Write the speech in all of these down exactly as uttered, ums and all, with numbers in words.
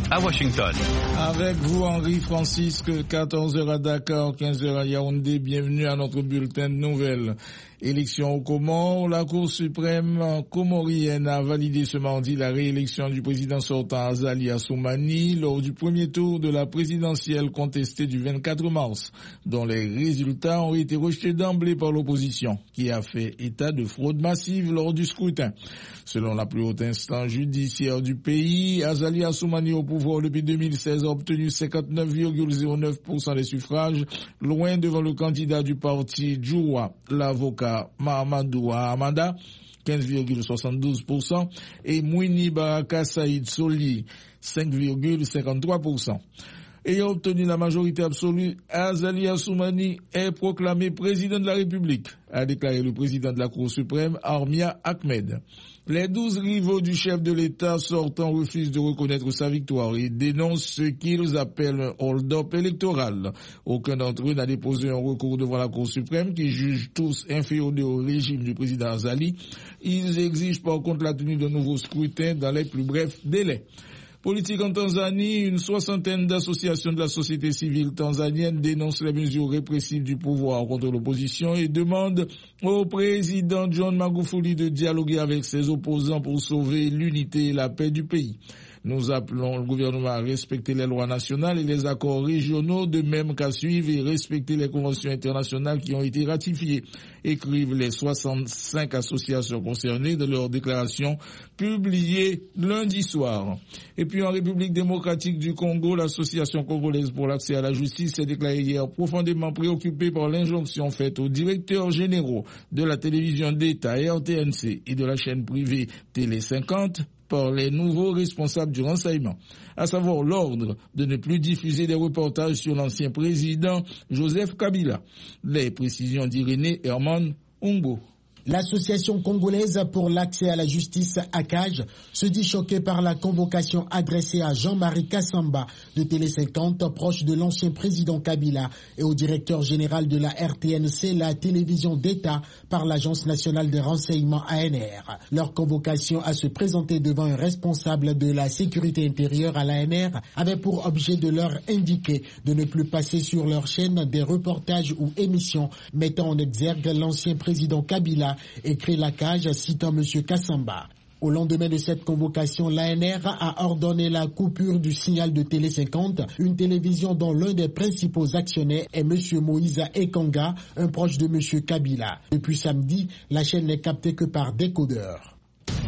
à Washington. Avec vous, Henri Francisque, quatorze heures à Dakar, quinze heures à Yaoundé. Bienvenue à notre bulletin de nouvelles. Élection aux Comores, la Cour suprême comorienne a validé ce mardi la réélection du président sortant Azali Assoumani lors du premier tour de la présidentielle contestée du vingt-quatre mars, dont les résultats ont été rejetés d'emblée par l'opposition, qui a fait état de fraude massive lors du scrutin. Selon la plus haute instance judiciaire du pays, Azali Assoumani au pouvoir depuis deux mille seize a obtenu cinquante-neuf virgule zéro neuf pour cent des suffrages, loin devant le candidat du parti Djoua, l'avocat Mahamadou Hamada, quinze virgule soixante-douze pour cent, et Mouini Baraka Saïd Soli, cinq virgule cinquante-trois pour cent. Ayant obtenu la majorité absolue, Azali Assoumani est proclamé président de la République, a déclaré le président de la Cour suprême, Armia Ahmed. Les douze rivaux du chef de l'État sortant refusent de reconnaître sa victoire et dénoncent ce qu'ils appellent un hold-up électoral. Aucun d'entre eux n'a déposé un recours devant la Cour suprême qui juge tous inféodés au régime du président Azali. Ils exigent par contre la tenue d'un nouveau scrutin dans les plus brefs délais. Politique en Tanzanie, une soixantaine d'associations de la société civile tanzanienne dénoncent les mesures répressives du pouvoir contre l'opposition et demandent au président John Magufuli de dialoguer avec ses opposants pour sauver l'unité et la paix du pays. Nous appelons le gouvernement à respecter les lois nationales et les accords régionaux, de même qu'à suivre et respecter les conventions internationales qui ont été ratifiées, écrivent les soixante-cinq associations concernées de leur déclaration publiée lundi soir. Et puis en République démocratique du Congo, l'association congolaise pour l'accès à la justice s'est déclarée hier profondément préoccupée par l'injonction faite aux directeurs généraux de la télévision d'État R T N C et de la chaîne privée Télé cinquante par les nouveaux responsables du renseignement, à savoir l'ordre de ne plus diffuser des reportages sur l'ancien président Joseph Kabila. Les précisions d'Irénée Herman Umbo. L'Association congolaise pour l'accès à la justice, A C A J, se dit choquée par la convocation adressée à Jean-Marie Kassamba de Télé cinquante, proche de l'ancien président Kabila, et au directeur général de la R T N C, la télévision d'État, par l'Agence nationale de renseignement A N R. Leur convocation à se présenter devant un responsable de la sécurité intérieure à l'A N R avait pour objet de leur indiquer de ne plus passer sur leur chaîne des reportages ou émissions mettant en exergue l'ancien président Kabila, écrit la C A J citant M. Kassamba. Au lendemain de cette convocation, l'A N R a ordonné la coupure du signal de Télé cinquante, une télévision dont l'un des principaux actionnaires est M. Moïse Ekanga, un proche de M. Kabila. Depuis samedi, la chaîne n'est captée que par décodeur.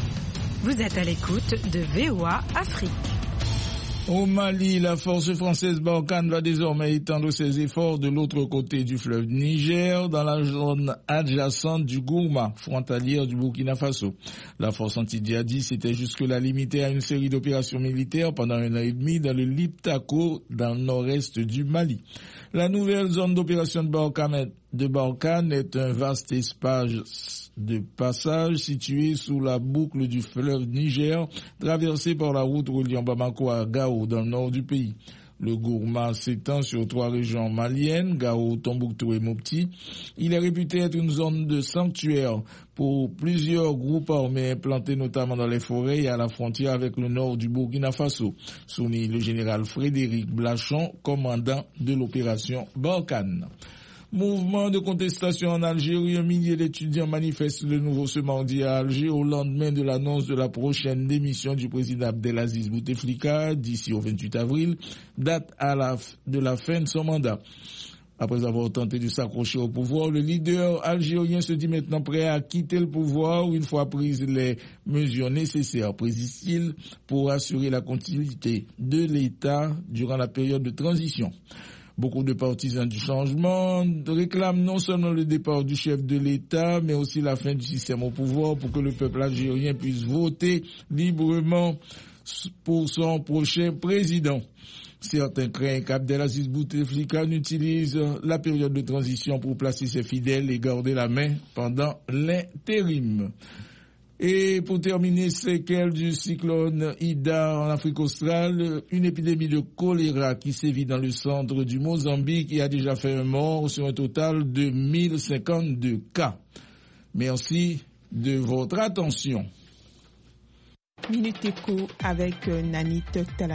Vous êtes à l'écoute de V O A Afrique. Au Mali, la force française Barkhane va désormais étendre ses efforts de l'autre côté du fleuve Niger, dans la zone adjacente du Gourma, frontalière du Burkina Faso. La force anti-djihadiste était jusque-là limitée à une série d'opérations militaires pendant un an et demi dans le Liptako, dans le nord-est du Mali. La nouvelle zone d'opération de Barkhane, de Barkhane est un vaste espace de passage situé sous la boucle du fleuve Niger, traversé par la route reliant Bamako à Gao dans le nord du pays. Le Gourma s'étend sur trois régions maliennes, Gao, Tombouctou et Mopti. Il est réputé être une zone de sanctuaire pour plusieurs groupes armés implantés notamment dans les forêts et à la frontière avec le nord du Burkina Faso, souligne le général Frédéric Blachon, commandant de l'opération Barkhane. Mouvement de contestation en Algérie, un millier d'étudiants manifestent de nouveau ce mardi à Alger au lendemain de l'annonce de la prochaine démission du président Abdelaziz Bouteflika d'ici au vingt-huit avril, date à la, de la fin de son mandat. Après avoir tenté de s'accrocher au pouvoir, le leader algérien se dit maintenant prêt à quitter le pouvoir une fois prises les mesures nécessaires, précise-t-il, pour assurer la continuité de l'État durant la période de transition. Beaucoup de partisans du changement réclament non seulement le départ du chef de l'État, mais aussi la fin du système au pouvoir pour que le peuple algérien puisse voter librement pour son prochain président. Certains craignent qu'Abdelaziz Bouteflika n'utilise la période de transition pour placer ses fidèles et garder la main pendant l'intérim. Et pour terminer, séquelles du cyclone Ida en Afrique australe, une épidémie de choléra qui sévit dans le centre du Mozambique et a déjà fait un mort sur un total de mille cinquante-deux cas. Merci de votre attention. Minute Éco avec Nanit Tala.